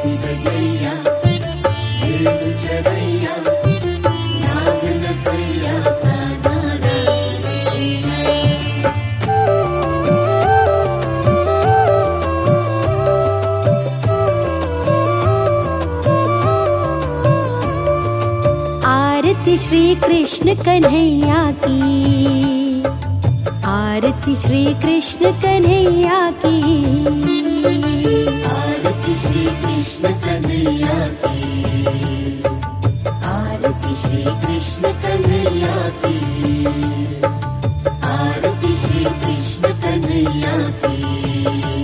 बजैया देव चरैया नाग नटैया कान्हा आरती श्री कृष्ण कन्हैया की, आरती श्री कृष्ण कन्हैया की, आरती श्री कृष्ण कन्हैया की, आरती श्री कृष्ण कन्हैया की, आरती श्री कृष्ण कन्हैया की,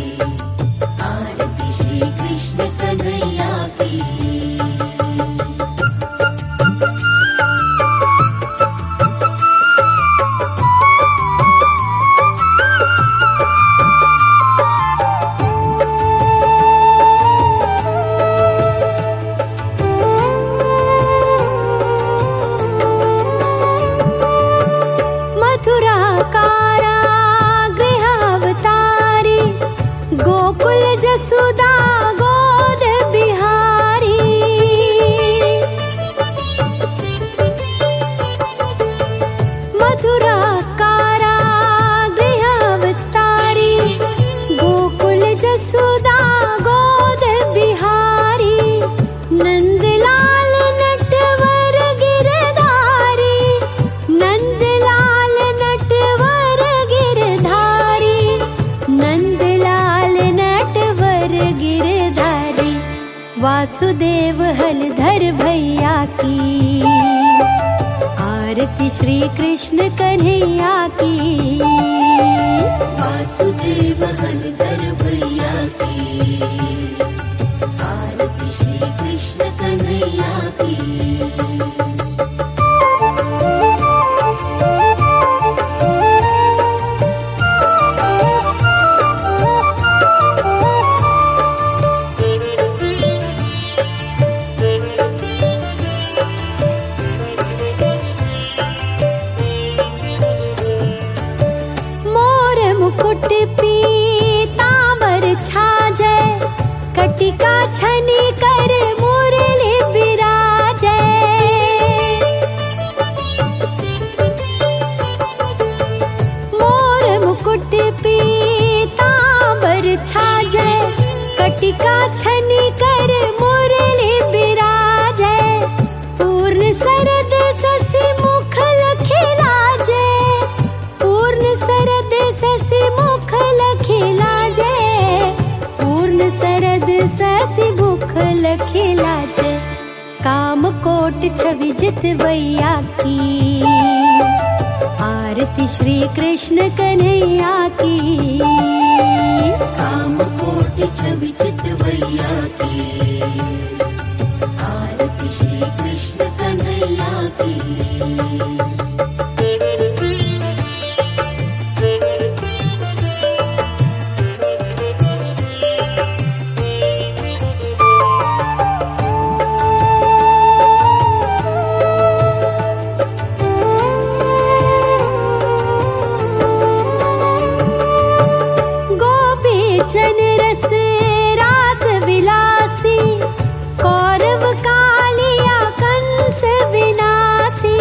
आरती श्री कृष्ण कन्हैया की। सुदा गोद बिहारी, मथुरा कारागृहावतारी, गोकुल जसुदा गोद बिहारी, नंदलाल नटवर गिरधारी, नंदलाल नटवर गिरधारी, नंदलाल गिरधारी, वासुदेव हलधर भैया की, आरती श्री कृष्ण कन्हैया की, वासुदेव हलधर भैया की, आरती श्री कृष्ण कन्हैया की। मुकुट पीतांबर छाजै, कटिका छनि कर मुरली विराजै, मोर मुकुट पीतांबर छाजै, कटिका छनि कर मुरली विराजै, पूर्ण सरद शशि मुख लखिलाजै, पूर्ण सरद शशि मुख लखिलाजै, पूर्ण सरद शशि मुख लखिलाजै, कामकोट छवि जितवैया की, आरती श्री कृष्ण कन्हैया की, कामकोट छवि जितवैया की, आरती श्री कृष्ण कन्हैया की। जन रस रास विलासी, कौरव कालिया कंस विनाशी,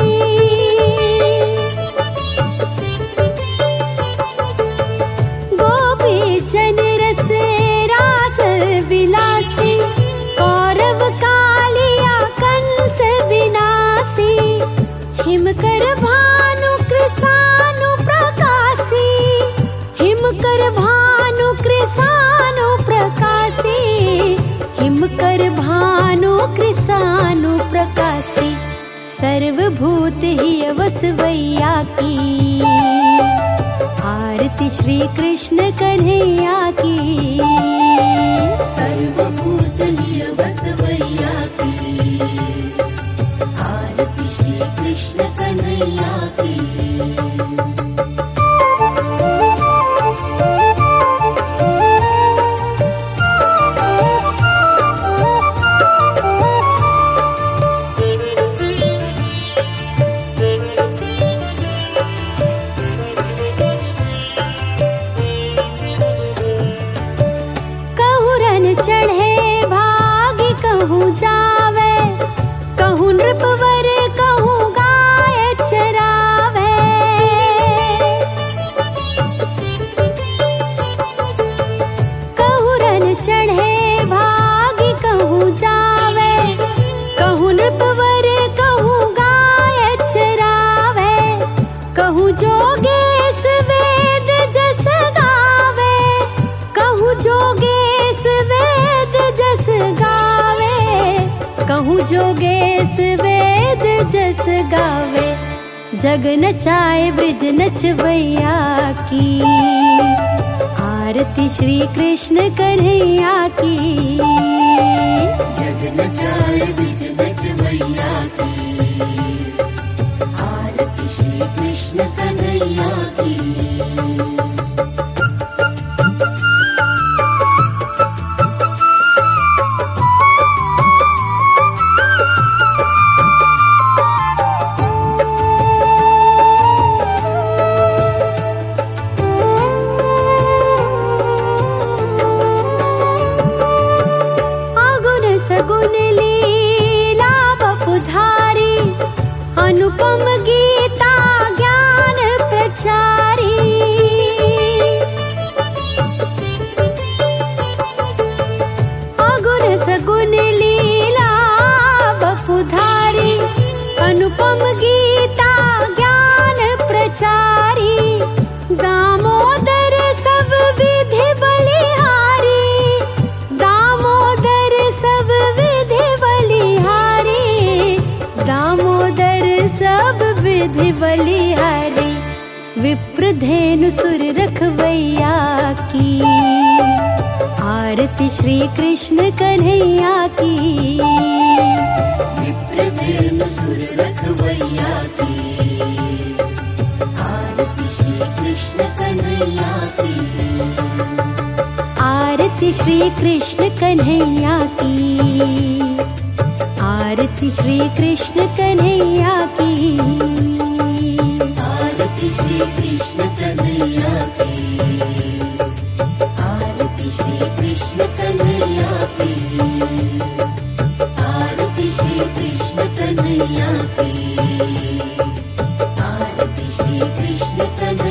गोपी जन रस रास विलासी, कौरव कालिया कंस विनाशी, हिमकर भानु कृसानु प्रकाशी, हिमकर भानु कृसानु प्रकाशी, हिमकर भानु कृसानु प्रकाशी, सर्वभूत ही वसवैया की, आरती श्री कृष्ण कन्हैया की, सर्वभूत ही वसवैया की, आरती श्री कृष्ण कन्हैया की। चढ़े भाग कहूँ जोगेश वेद जस गावे, जग नचाए ब्रिज नचवैया की। आरती श्री कृष्ण कन्हैया की। जग नचाए ब्रिज नचवैया की। आरती श्री कृष्ण कन्हैया की। अनुपम गीता ज्ञान प्रचारी, अगुण सगुण लीला बपुधारी। अनुपम गीता ज्ञान प्रचारी, दामोदर सब विधि बलिहारी। दामोदर सब विधि बलिहारी। दामोदर सब विधि बलिहारी। विप्रधेनु सुर रखवैया की। आरती श्री कृष्ण कन्हैया की। विप्रधेनु सुर रखवैया की। आरती श्री कृष्ण कन्हैया की। आरती श्री कृष्ण कन्हैया की। आरती श्री कृष्ण कन्हैया की। आरती श्री कृष्ण कन्हैया की। आरती श्री कृष्ण कन्हैया की। आरती श्री कृष्ण कन्हैया की। आरती श्री कृष्ण कन्हैया की।